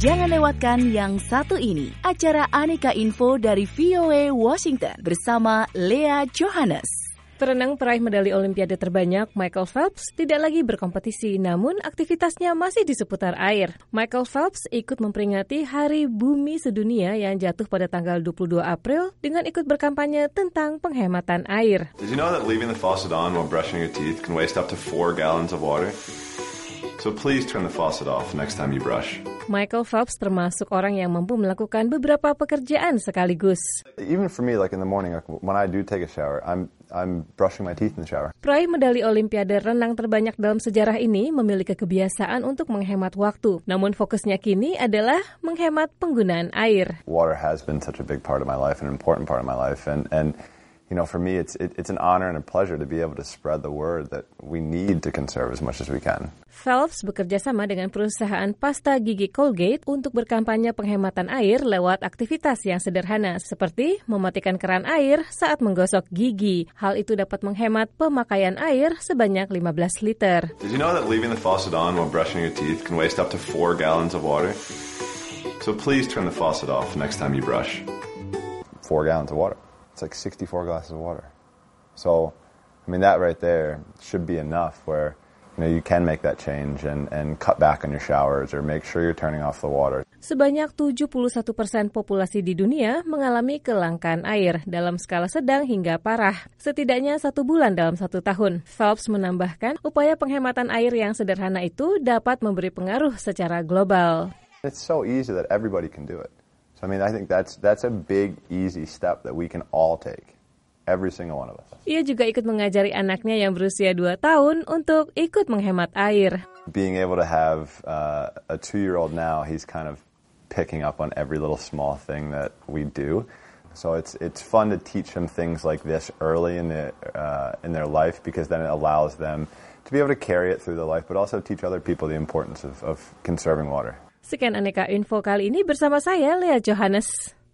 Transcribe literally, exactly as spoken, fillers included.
Jangan lewatkan yang satu ini, acara Aneka Info dari V O A Washington bersama Lea Johannes. Perenang peraih medali Olimpiade terbanyak Michael Phelps tidak lagi berkompetisi, namun aktivitasnya masih di seputar air. Michael Phelps ikut memperingati Hari Bumi Sedunia yang jatuh pada tanggal dua puluh dua April dengan ikut berkampanye tentang penghematan air. Did you know that leaving the faucet on while brushing your teeth can waste up to four gallons of water? So please turn the faucet off next time you brush. Michael Phelps termasuk orang yang mampu melakukan beberapa pekerjaan sekaligus. Even for me, like in the morning, like when I do take a shower, I'm I'm brushing my teeth in the shower. Peraih medali Olimpiade renang terbanyak dalam sejarah ini memiliki kebiasaan untuk menghemat waktu. Namun fokusnya kini adalah menghemat penggunaan air. Water has been such a big part of my life, an important part of my life, and and you know, for me, it's it, it's an honor and a pleasure to be able to spread the word that we need to conserve as much as we can. Phelps bekerja sama dengan perusahaan pasta gigi Colgate untuk berkampanye penghematan air lewat aktivitas yang sederhana, seperti mematikan keran air saat menggosok gigi. Hal itu dapat menghemat pemakaian air sebanyak lima belas liter. Did you know that leaving the faucet on while brushing your teeth can waste up to four gallons of water? So please turn the faucet off next time you brush. Four gallons of water. It's like sixty-four glasses of water. So, I mean, that right there should be enough where, you know, you can make that change and, and cut back on your showers or make sure you're turning off the water. Sebanyak tujuh puluh satu persen populasi di dunia mengalami kelangkaan air dalam skala sedang hingga parah. Setidaknya satu bulan dalam satu tahun. Phelps menambahkan, upaya penghematan air yang sederhana itu dapat memberi pengaruh secara global. It's so easy that everybody can do it. I mean, I think that's that's a big, easy step that we can all take. Every single one of us. Ia juga ikut mengajari anaknya yang berusia dua tahun untuk ikut menghemat air. Being able to have uh, a two-year-old now, he's kind of picking up on every little small thing that we do. So it's it's fun to teach them things like this early in the uh, in their life, because then it allows them to be able to carry it through their life, but also teach other people the importance of, of conserving water. Sekian Aneka Info kali ini bersama saya, Lea Johannes.